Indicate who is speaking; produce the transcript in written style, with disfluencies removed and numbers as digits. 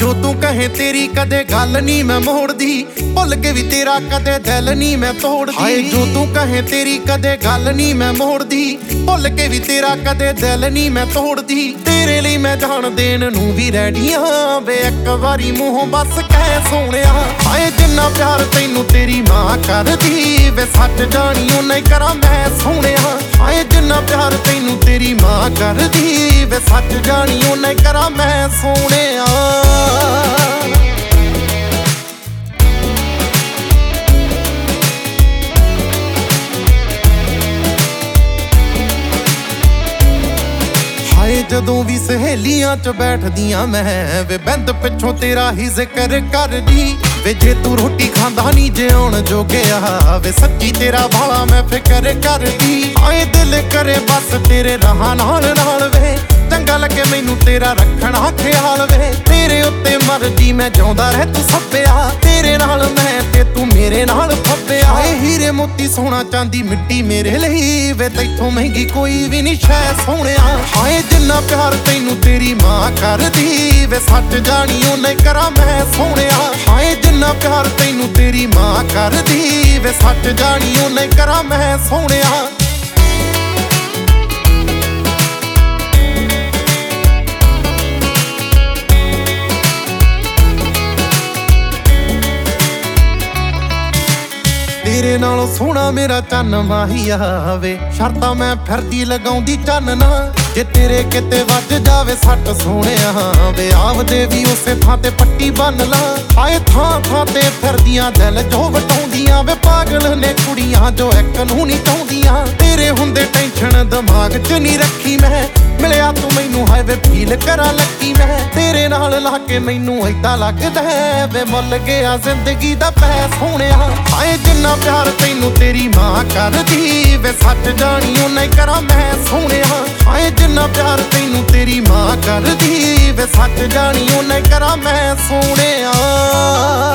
Speaker 1: जो तू कहे तेरी कदे गल नहीं मैं मोड़दी, भुल के भी तेरा कदे दिल नहीं मैं तोड़दी। हाय जो तू कहे तेरी कदे गल नहीं मैं मोड़दी, भुल के भी तेरा कदे दिल नहीं मैं तोड़दी। तेरे लिए मैं जान देन नूं भी रेडी हां वे एक वारी मूंहों बस कह सोहणिया। हाय जिन्ना प्यार तैनू तेरी मां करदी वे सच जानी उन्ना करा मैं सोहणिया। हाय जिन्ना प्यार तैनू तेरी मां करदी वे सच जानी उन्ना करा मैं सोहणिया। जदों भी सहेलियां च बैठदियां मैं वे बिंद पिछों तेरा ही जिक्र करदी। वे जे तू रोटी खांदा नी जे आउण जोगिया वे सच्ची तेरा भाला मैं फिक्र करदी। आए दिल करे बस तेरे राह नाल नाल वे चंगा लगे मैनू तेरा रखना ख्याल वे। तेरे उत्ते मर्जी मैं जांदा रह तू सब्बिया, तेरे नाल मैं ते तू मेरे नाल फब्बिया। आए हीरे मोती सोना चांदी मिट्टी मेरे लिए वे तैथों महंगी कोई भी नहीं शै सोहणिया। हाए जिन्ना प्यार तैनू तेरी मां करदी वे सच जानी उन्ना करा मैं सोहणिया। हाए जिन्ना प्यार तैनू तेरी मां करदी वे सच जानी उन्ना करा मैं सोहणिया। तेरे नालों सोहना मेरा चन्न माहिया वे शर्तां मैं फिरदी लगाउंदी चानना। जे तेरे किते वज जावे सट सोहणिया वे आवदे भी उसे थां ते पट्टी बन ला। आए थां थां ते फिरदियां दिल जो वटाउंदियां वे पागल ने कुड़ियां जो एक नूं नहीं चाहुंदियां। तेरे हुंदे टेंशन दिमाग च नहीं रखी मैं, मिलिया तू मैनू हाय वे फील करा लकी मैं। तेरे नाल ला के मैनू ऐदा लगदा है वे मुल गया जिंदगी दा पै सोहणिया। हाए जिन्ना प्यार तैनू तेरी मां करदी वे सच जानी उन्ना करा मैं सोहणिया। हाए जिन्ना प्यार तैनू तेरी मां करदी वे सच जानी उन्ना करा मैं सोहणिया।